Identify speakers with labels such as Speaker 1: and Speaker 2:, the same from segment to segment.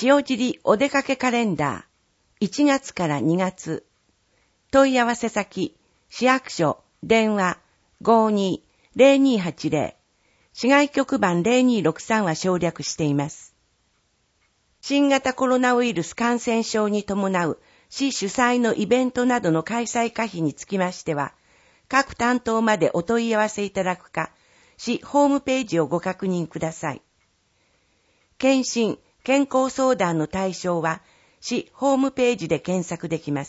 Speaker 1: 塩尻お出かけカレンダー1月から2月問い合わせ先市役所電話 52-0280 市外局番0263は省略しています。新型コロナウイルス感染症に伴う市主催のイベントなどの開催可否につきましては、各担当までお問い合わせいただくか、市ホームページをご確認ください。検診・健康相談の対象は、市ホームページで検索できます。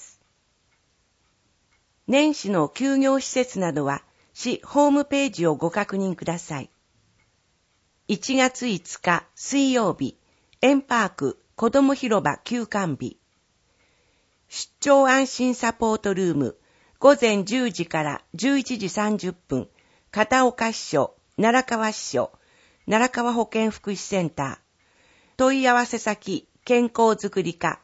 Speaker 1: 年始の休業施設などは、市ホームページをご確認ください。1月5日水曜日、円パーク子ども広場休館日。出張安心サポートルーム、午前10時から11時30分、片岡支所、奈良川支所、奈良川保健福祉センター。問い合わせ先、健康づくり課。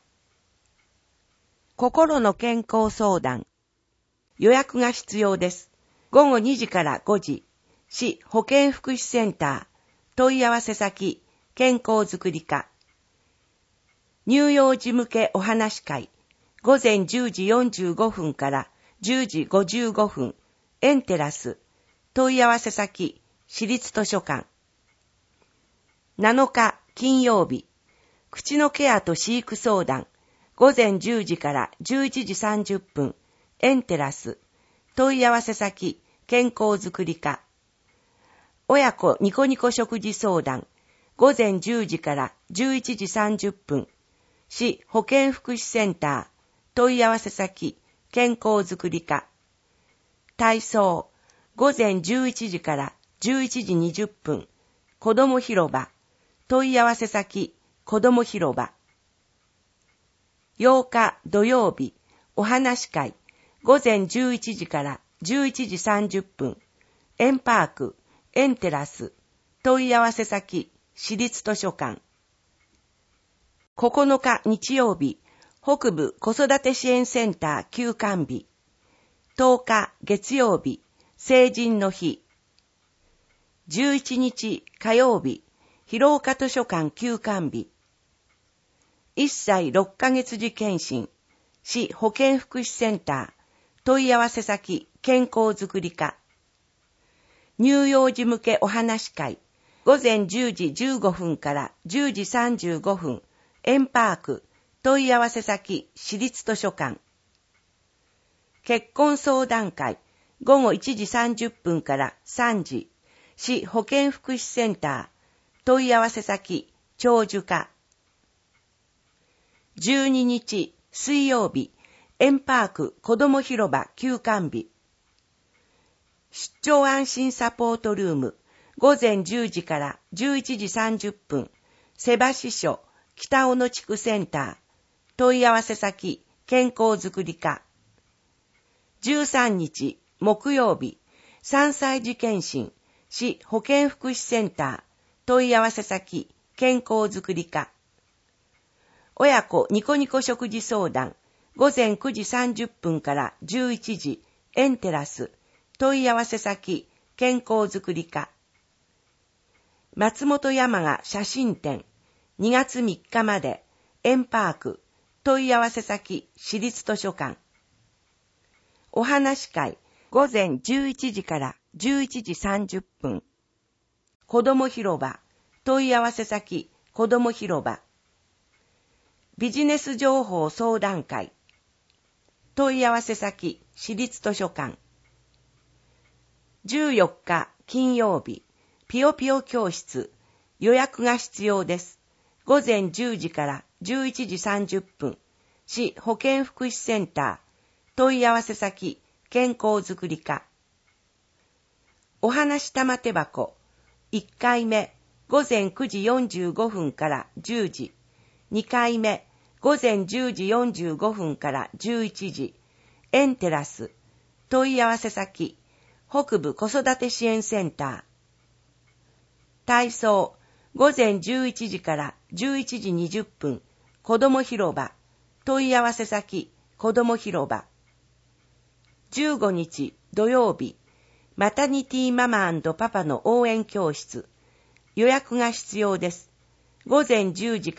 Speaker 1: 心の健康相談。予約が必要です。午後2時から5時、市保健福祉センター。問い合わせ先、健康づくり課。乳幼児向けお話会。午前10時45分から10時55分、エンテラス。問い合わせ先、市立図書館。7日、金曜日、口のケアと飼育相談。午前10時から11時30分、エンテラス。問い合わせ先、健康づくり課。親子ニコニコ食事相談。午前10時から11時30分、市保健福祉センター。問い合わせ先、健康づくり課。体操。午前11時から11時20分、子ども広場。問い合わせ先、子ども広場。8日土曜日、お話会。午前11時から11時30分、円パーク、エンテラス。問い合わせ先、市立図書館。9日日曜日、北部子育て支援センター休館日。10日月曜日、成人の日。11日火曜日、広岡図書館休館日。1歳6ヶ月児検診、市保健福祉センター。問い合わせ先、健康づくり課。乳幼児向けお話会。午前10時15分から10時35分、円パーク。問い合わせ先、市立図書館。結婚相談会。午後1時30分から3時、市保健福祉センター。問い合わせ先、長寿課。12日、水曜日、円パーク子ども広場休館日。出張安心サポートルーム。午前10時から11時30分、瀬橋署、北小野地区センター。問い合わせ先、健康づくり課。13日、木曜日、3歳児検診、市保健福祉センター。問い合わせ先、健康づくり課。親子ニコニコ食事相談。午前9時30分から11時、エンテラス。問い合わせ先、健康づくり課。松本山雅写真展。2月3日まで、円パーク。問い合わせ先、市立図書館。お話会。午前11時から11時30分。子ども広場。問い合わせ先、子ども広場。ビジネス情報相談会。問い合わせ先、市立図書館。14日金曜日、ぴよぴよ教室。予約が必要です。午前10時から11時30分、市保健福祉センター。問い合わせ先、健康づくり課。お話玉手箱。1回目、午前9時45分から10時。2回目、午前10時45分から11時。エンテラス。問い合わせ先、北部子育て支援センター。体操。午前11時から11時20分、子ども広場。問い合わせ先、子ども広場。15日土曜日、マタニティママ&パパの応援教室。予約が必要です。午前10時から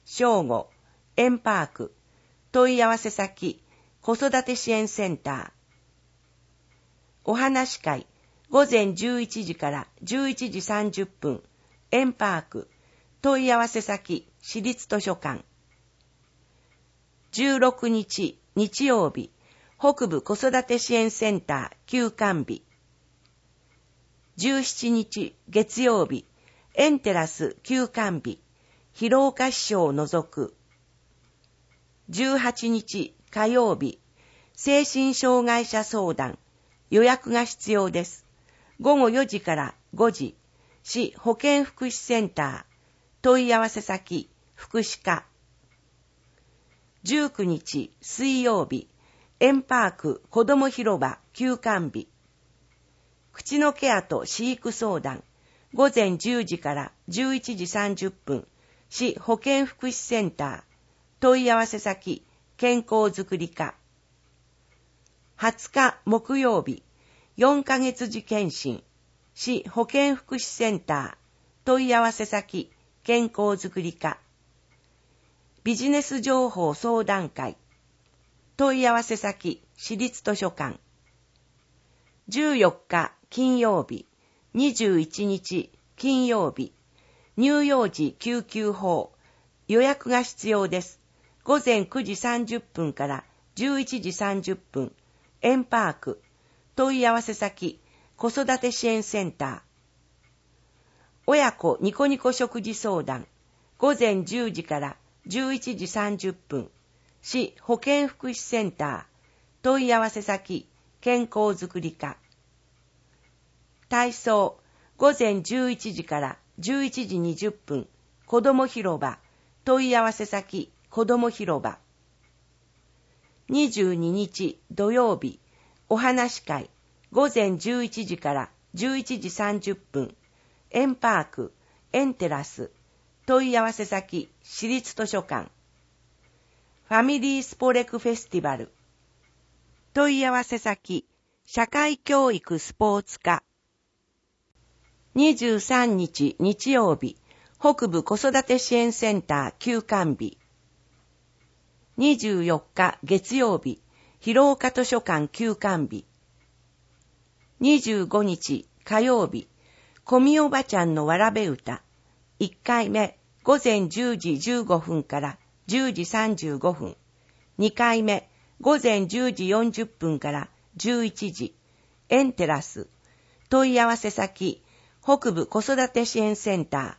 Speaker 1: 正午、円パーク、問い合わせ先、子育て支援センター。お話会、午前11時から11時30分、円パーク、問い合わせ先、市立図書館。16日、日曜日、北部子育て支援センター休館日。17日、月曜日、エンテラス休館日、広岡支所を除く。18日、火曜日、精神障害者相談、予約が必要です。午後4時から5時、市保健福祉センター、問い合わせ先、福祉課。19日、水曜日、円パーク子ども広場休館日。口のケアと飼育相談、午前10時から11時30分、市保健福祉センター、問い合わせ先、健康づくり課。20日木曜日、4ヶ月時検診、市保健福祉センター、問い合わせ先、健康づくり課。ビジネス情報相談会、問い合わせ先、市立図書館。14日金曜日、21日金曜日、乳幼児救急法、予約が必要です。午前9時30分から11時30分、円パーク、問い合わせ先、子育て支援センター。親子ニコニコ食事相談、午前10時から11時30分、市保健福祉センター、問い合わせ先、健康づくり課。体操、午前11時から11時20分、子ども広場、問い合わせ先、子ども広場。22日土曜日、お話会、午前11時から11時30分、円パーク、エンテラス、問い合わせ先、市立図書館。ファミリースポレクフェスティバル。問い合わせ先、社会教育スポーツ課。23日日曜日、北部子育て支援センター休館日。24日月曜日、広岡図書館休館日。25日火曜日、小見おばちゃんのわらべ歌。1回目、午前10時15分から10時35分。2回目、午前10時40分から11時。エンテラス。問い合わせ先、北部子育て支援センタ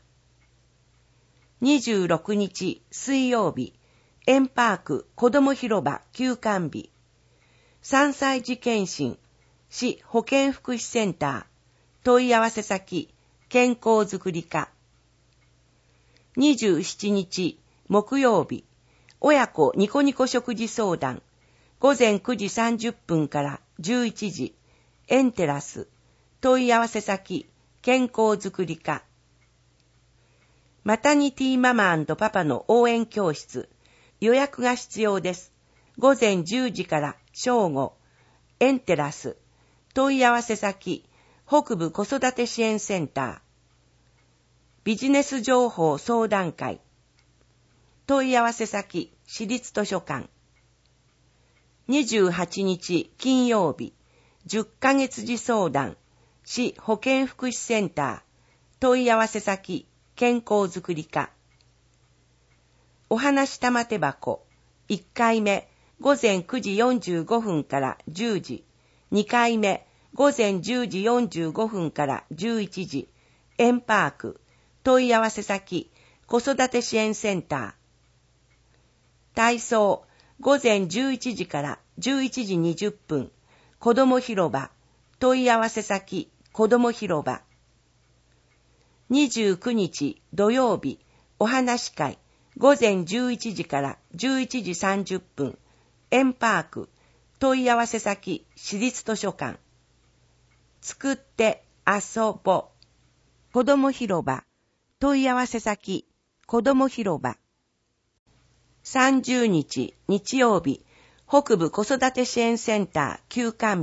Speaker 1: ー。26日水曜日、円パーク子ども広場休館日。3歳児検診、市保健福祉センター、問い合わせ先、健康づくり課。27日木曜日、親子ニコニコ食事相談、午前9時30分から11時、エンテラス、問い合わせ先、健康づくり課。マタニティママ&パパの応援教室、予約が必要です。午前10時から正午、エンテラス、問い合わせ先、北部子育て支援センター。ビジネス情報相談会。問い合わせ先、市立図書館。28日金曜日、10ヶ月児相談、市保健福祉センター、問い合わせ先、健康づくり課。お話玉手箱、1回目、午前9時45分から10時、2回目、午前10時45分から11時、円パーク、問い合わせ先、子育て支援センター。体操、午前11時から11時20分、子ども広場、問い合わせ先、子ども広場。29日土曜日、お話会、午前11時から11時30分、円パーク、問い合わせ先、市立図書館。作って遊ぼ。子ども広場、問い合わせ先、子ども広場。30日日曜日、北部子育て支援センター休館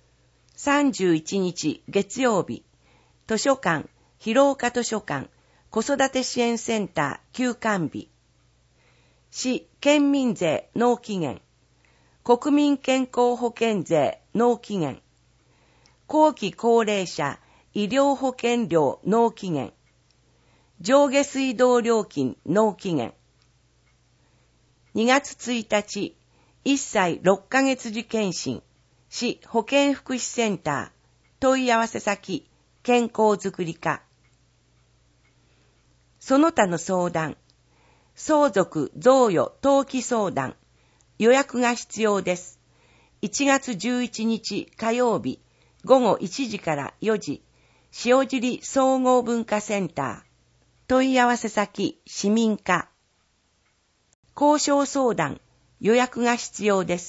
Speaker 1: 日。31日月曜日、図書館、広岡図書館、 子育て支援センター休館日。市県民税納期限。国民健康保険税納期限。後期高齢者医療保険料納期限。上下水道料金納期限。2月1日、1歳6ヶ月時検診、市保健福祉センター、問い合わせ先、健康づくり課。その他の相談、相続贈与登記相談、予約が必要です。1月11日火曜日、午後1時から4時、塩尻総合文化センター、問い合わせ先、市民課。交渉相談、予約が必要です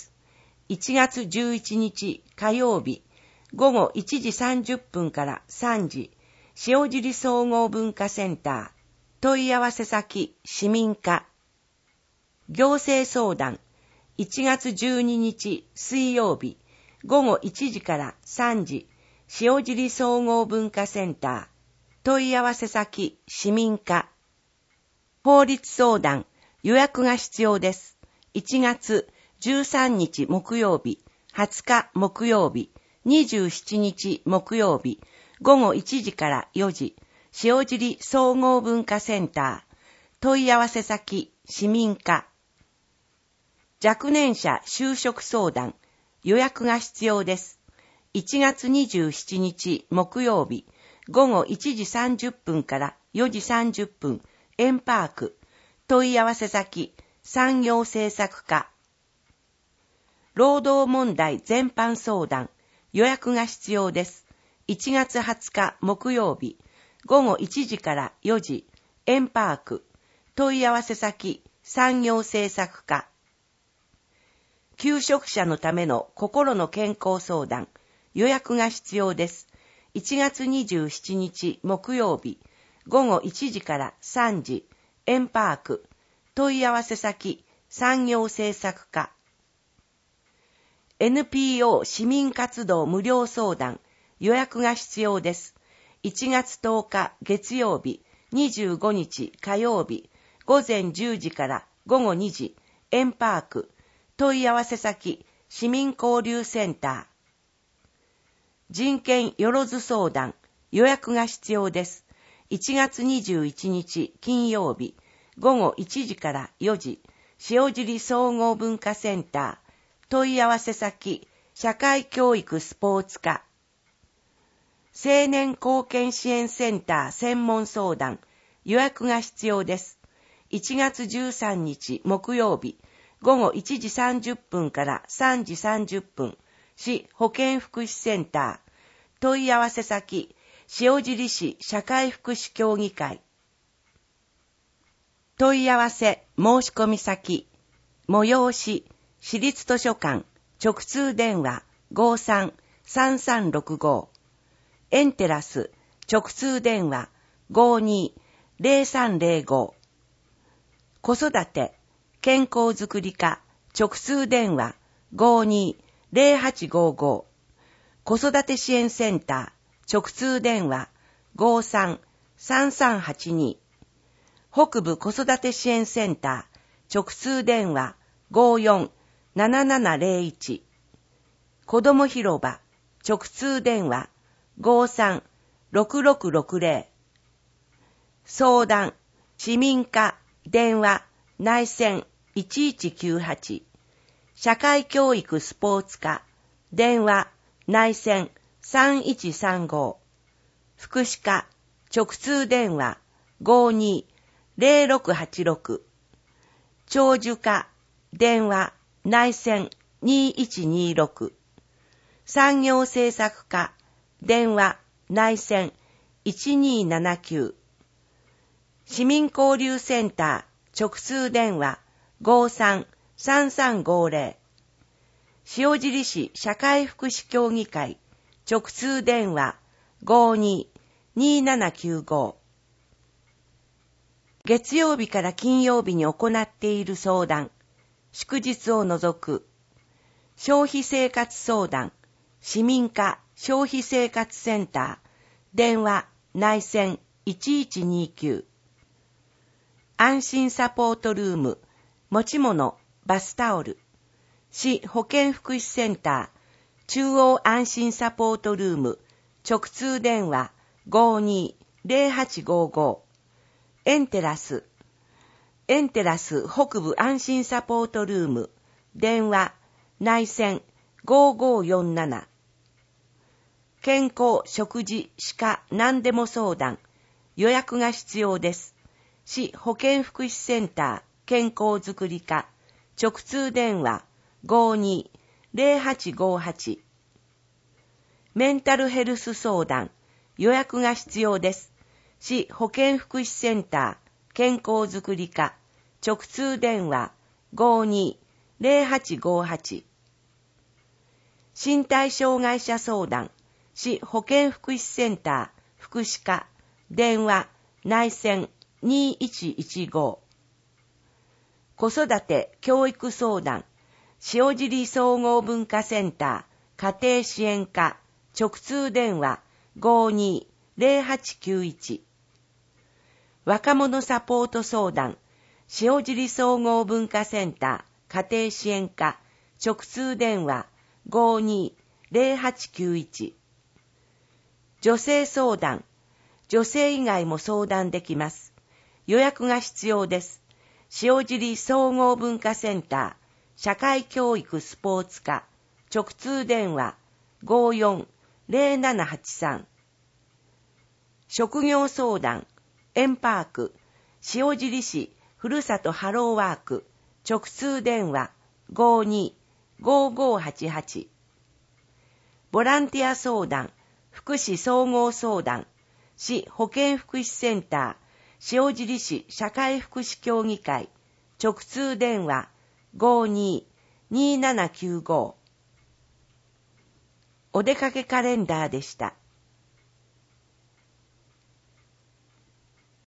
Speaker 1: 。1月11日火曜日、午後1時30分から3時、塩尻総合文化センター、問い合わせ先、市民課。行政相談、1月12日水曜日、午後1時から3時、塩尻総合文化センター、問い合わせ先、市民課。法律相談、予約が必要です。1月13日木曜日、20日木曜日、27日木曜日、午後1時から4時、塩尻総合文化センター、問い合わせ先、市民課。若年者就職相談、予約が必要です。1月27日木曜日、午後1時30分から4時30分、円パーク、問い合わせ先、産業政策課。労働問題全般相談、予約が必要です。1月20日木曜日、午後1時から4時、円パーク、問い合わせ先、産業政策課。求職者のための心の健康相談、予約が必要です。1月27日木曜日、午後1時から3時、円パーク、問い合わせ先、産業政策課。NPO 市民活動無料相談、予約が必要です。1月10日月曜日、25日火曜日、午前10時から午後2時、円パーク、問い合わせ先、市民交流センター。人権よろず相談、予約が必要です。1月21日金曜日、午後1時から4時、塩尻総合文化センター、問い合わせ先、社会教育スポーツ課。青年貢献支援センター専門相談、予約が必要です。1月13日木曜日、午後1時30分から3時30分、市保健福祉センター、問い合わせ先、塩尻市社会福祉協議会。問い合わせ申し込み先、催し、市立図書館、直通電話 53-3365、エンテラス、直通電話 52-0305、子育て、健康づくり課、直通電話 52-0855、子育て支援センター、直通電話 53-3382、北部子育て支援センター、直通電話 54-7701、子ども広場、直通電話 53-6660、相談、市民課、電話、内線 1198、社会教育スポーツ課、電話、内線3135、福祉課、直通電話 52-0686、長寿課、電話、内線2126、産業政策課、電話、内線1279、市民交流センター、直通電話 53-3350、塩尻市社会福祉協議会、直通電話 52-2795。月曜日から金曜日に行っている相談、祝日を除く、消費生活相談、市民課消費生活センター、電話、内線1129、 安心サポートルーム、持ち物、バスタオル、市保健福祉センター、中央安心サポートルーム、直通電話 52-0855、エンテラス北部安心サポートルーム、電話、内線5547、健康、食事、歯科、何でも相談、予約が必要です。市保健福祉センター、健康づくり課、直通電話 52-0858、メンタルヘルス相談、予約が必要です。市保健福祉センター、健康づくり課、直通電話 52-0858、身体障害者相談、市保健福祉センター、福祉課、電話、内線2115、子育て教育相談、塩尻総合文化センター、家庭支援課、直通電話 52-0891、若者サポート相談、塩尻総合文化センター、家庭支援課、直通電話 52-0891、女性相談、女性以外も相談できます。予約が必要です。塩尻総合文化センター、社会教育スポーツ課、直通電話 54-0783、職業相談、エンパーク、塩尻市ふるさとハローワーク、直通電話 52-5588、ボランティア相談、福祉総合相談、市保健福祉センター、塩尻市社会福祉協議会、直通電話 52-2795。お出かけカレンダーでした。